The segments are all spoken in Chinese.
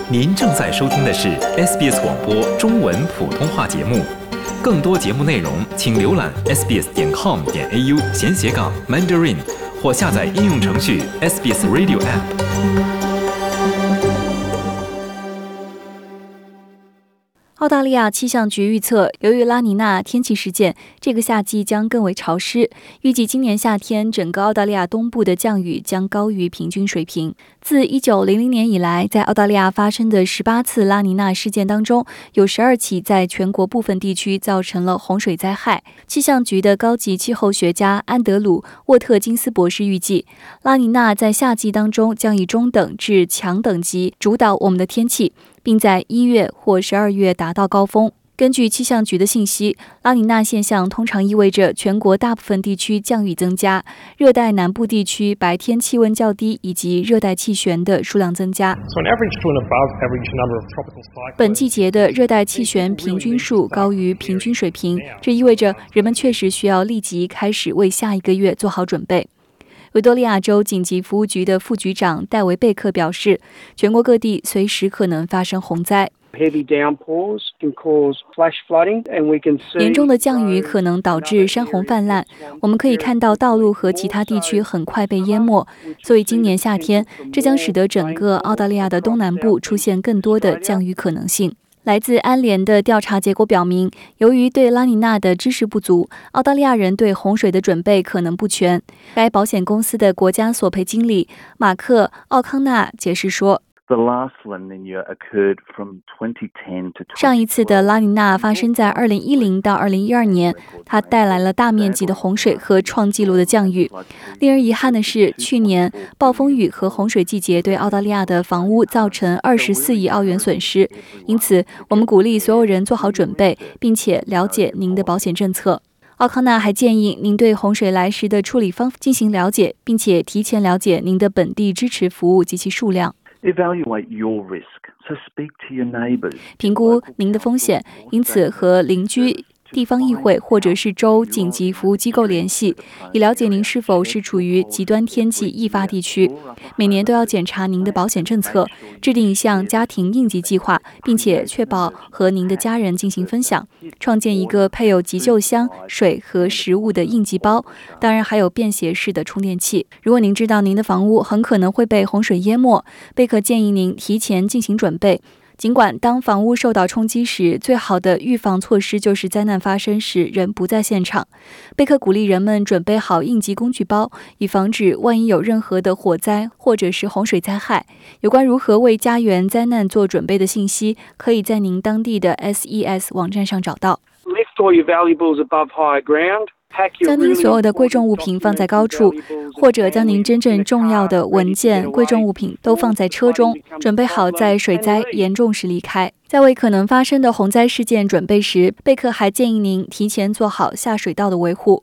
您正在收听的是 SBS 广播中文普通话节目。更多节目内容，请浏览 sbs.com.au/Mandarin 或下载应用程序 SBS Radio App。 澳大利亚气象局预测，由于拉尼娜天气事件，这个夏季将更为潮湿。预计今年夏天，整个澳大利亚东部的降雨将高于平均水平。自1900年以来，在澳大利亚发生的18次拉尼娜事件当中，有12起在全国部分地区造成了洪水灾害。气象局的高级气候学家安德鲁·沃特金斯博士预计，拉尼娜在夏季当中将以中等至强等级主导我们的天气，并在1月或12月达到高峰。根据气象局的信息，拉尼娜现象通常意味着全国大部分地区降雨增加，热带南部地区白天气温较低，以及热带气旋的数量增加。本季节的热带气旋平均数高于平均水平，这意味着人们确实需要立即开始为下一个月做好准备。维多利亚州紧急服务局的副局长戴维·贝克表示，全国各地随时可能发生洪灾。严重的降雨可能导致山洪泛滥，我们可以看到道路和其他地区很快被淹没，所以今年夏天，这将使得整个澳大利亚的东南部出现更多的降雨可能性。来自安联的调查结果表明，由于对拉尼娜的知识不足，澳大利亚人对洪水的准备可能不全。该保险公司的国家索赔经理马克·奥康纳解释说，上一次的拉尼娜发生在2010到2012年，它带来了大面积的洪水和创纪录的降雨。令人遗憾的是，去年暴风雨和洪水季节对澳大利亚的房屋造成24亿澳元损失。因此，我们鼓励所有人做好准备，并且了解您的保险政策。奥康纳还建议您对洪水来时的处理方法进行了解，并且提前了解您的本地支持服务及其数量。评估您的风险，因此和邻居、地方议会或者是州紧急服务机构联系，以了解您是否是处于极端天气易发地区。每年都要检查您的保险政策，制定一项家庭应急计划，并且确保和您的家人进行分享，创建一个配有急救箱、水和食物的应急包，当然还有便携式的充电器。如果您知道您的房屋很可能会被洪水淹没，贝克建议您提前进行准备。尽管当房屋受到冲击时，最好的预防措施就是灾难发生时人不在现场。贝克鼓励人们准备好应急工具包，以防止万一有任何的火灾或者是洪水灾害。有关如何为家园灾难做准备的信息，可以在您当地的 SES 网站上找到。将您所有的贵重物品放在高处，或者将您真正重要的文件、贵重物品都放在车中，准备好在水灾严重时离开。在为可能发生的洪灾事件准备时，贝克还建议您提前做好下水道的维护。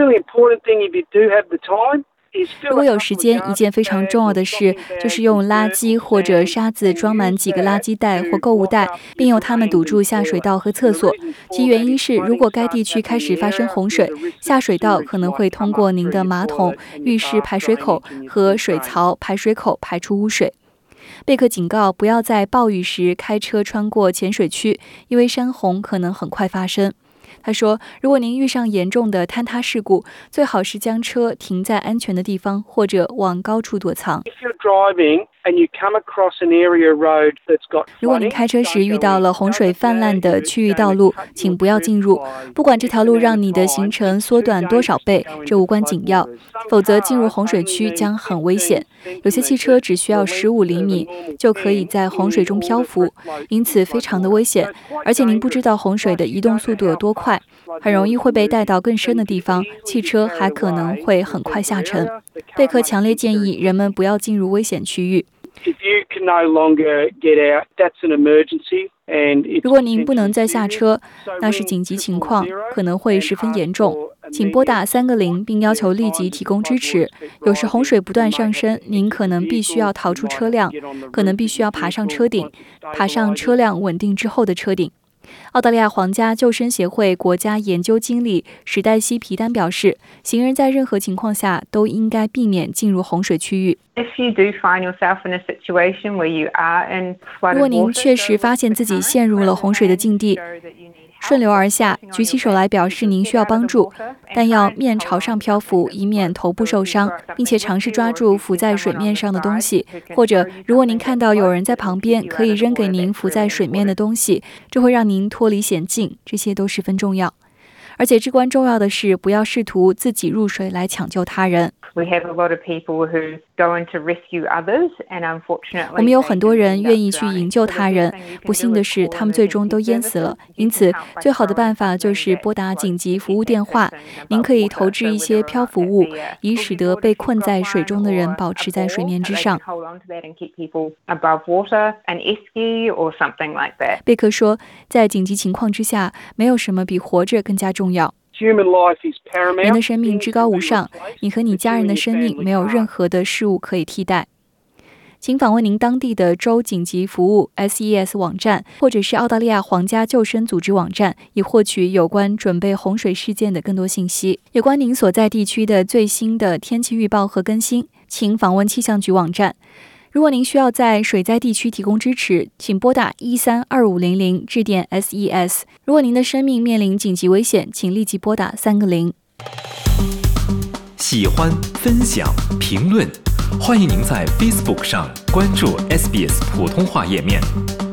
如果有时间，一件非常重要的事就是用垃圾或者沙子装满几个垃圾袋或购物袋，并用它们堵住下水道和厕所。其原因是，如果该地区开始发生洪水，下水道可能会通过您的马桶、浴室排水口和水槽排水口排出污水。贝克警告，不要在暴雨时开车穿过浅水区，因为山洪可能很快发生。他说，如果您遇上严重的坍塌事故，最好是将车停在安全的地方，或者往高处躲藏。如果您开车时遇到了洪水泛滥的区域道路，请不要进入，不管这条路让你的行程缩短多少倍，这无关紧要，否则进入洪水区将很危险。有些汽车只需要15厘米就可以在洪水中漂浮，因此非常的危险，而且您不知道洪水的移动速度有多快，很容易会被带到更深的地方，汽车还可能会很快下沉。贝克强烈建议人们不要进入危险区域。如果您不能再下车，那是紧急情况，可能会十分严重。请拨打3个0，并要求立即提供支持。有时洪水不断上升，您可能必须要逃出车辆，可能必须要爬上车顶，爬上车辆稳定之后的车顶。 澳大利亚皇家救生协会国家研究经理史黛西·皮丹表示，行人在任何情况下都应该避免进入洪水区域。如果您确实发现自己陷入了洪水的境地，顺流而下，举起手来表示您需要帮助，但要面朝上漂浮，以免头部受伤，并且尝试抓住浮在水面上的东西，或者如果您看到有人在旁边，可以扔给您浮在水面的东西，这会让您脱离险境，这些都十分重要。而且至关重要的是，不要试图自己入水来抢救他人。我们有很多人愿意去营救他人，不幸的是，他们最终都淹死了。因此，最好的办法就是拨打紧急服务电话。您可以投掷一些漂浮物，以使得被困在水中的人保持在水面之上。贝克说，在紧急情况之下，没有什么比活着更加重要。人的生命至高无上，你和你家人的生命没有任何的事物可以替代。请访问您当地的州紧急服务 SES 网站，或者是澳大利亚皇家救生组织网站，以获取有关准备洪水事件的更多信息。有关您所在地区的最新的天气预报和更新，请访问气象局网站。如果您需要在水灾地区提供支持，请拨打132500致电 SES。如果您的生命面临紧急危险，请立即拨打3个0。 喜欢、分享、评论，欢迎您在 Facebook 上关注 SBS 普通话页面。